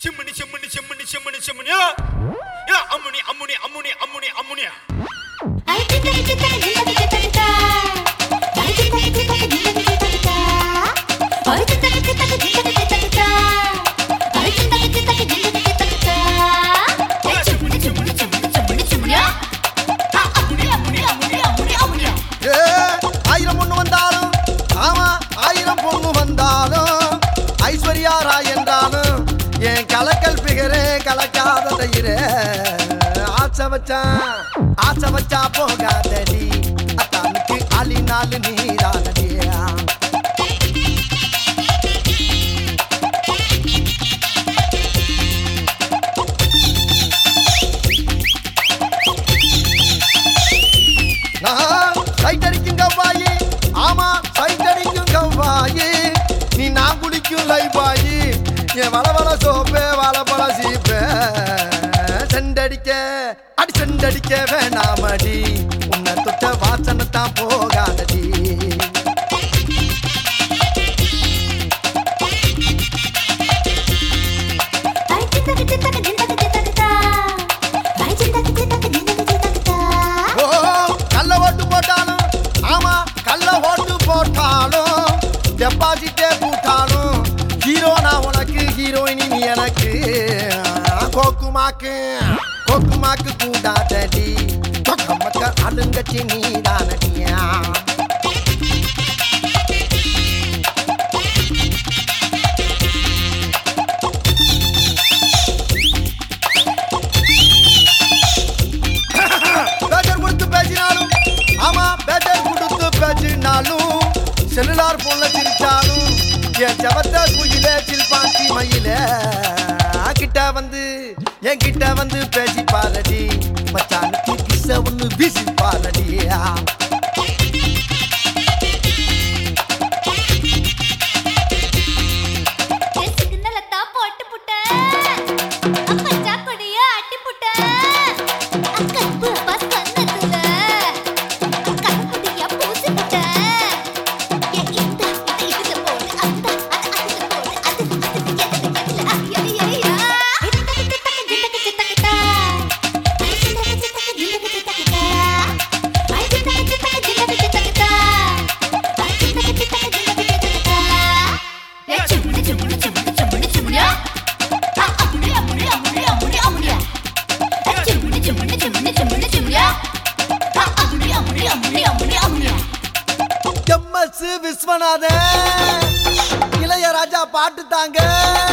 Chimney, chimney, chimney, chimney, chimney. Yeah, ammoni, ammoni, ammoni, ammoni, ammoni. I think I did that. I think I did that. I think I did that. Chimney, chimney, chimney, chimney, chimney. Ammoni, ammoni, ammoni, ammoni, ammoni. Yeah, I don't know vandalum. Ama, I don't know vandalum. Aishwarya Rai endralum. என் கலக்கல் பிகரே கலக்காத தயிரே ஆசை வச்சா போகாதடி அத்தானுக்கு அலினாலு நீரானடியா நான் சைட்டடிக்கும் கவ்வாயி ஆமா சைட்டடிக்கும் கவ்வாயி நீ நான் குளிக்கும் லைபாயி என் வளவள சோப்பே வளபள சீப்பே செண்டடிக்க வேணாமடி உன்னை தொட்ட வாசனத்தான் போகாதடி ஓ கள்ள ஓட்டு போட்டாலும் ஆமா கள்ள ஓட்டு போட்டாலும் டெபாசிட்டே கூட்டாலும் ஹீரோ நான் உனக்கு ஹீரோயினி நீ எனக்கு கொக்குமாக்கு கூடாதடி மக்கள் அழுங்கச்சி நீ தானடியா பேட்டர் கொடுத்து பேசினாலும் ஆமா பேட்டர் கொடுத்து பேசினாலும் செல்லுலார் போல சிரிச்சாலும் என் ஜபத்த குயிலே சில்பாண்டி மயிலே கிட்ட வந்து பேசி பாரடி மச்சானுக்கு கிச ஒண்ணு வீசி பாரடியா விஸ்வநாதன் இளையராஜா பாட்டு தாங்க.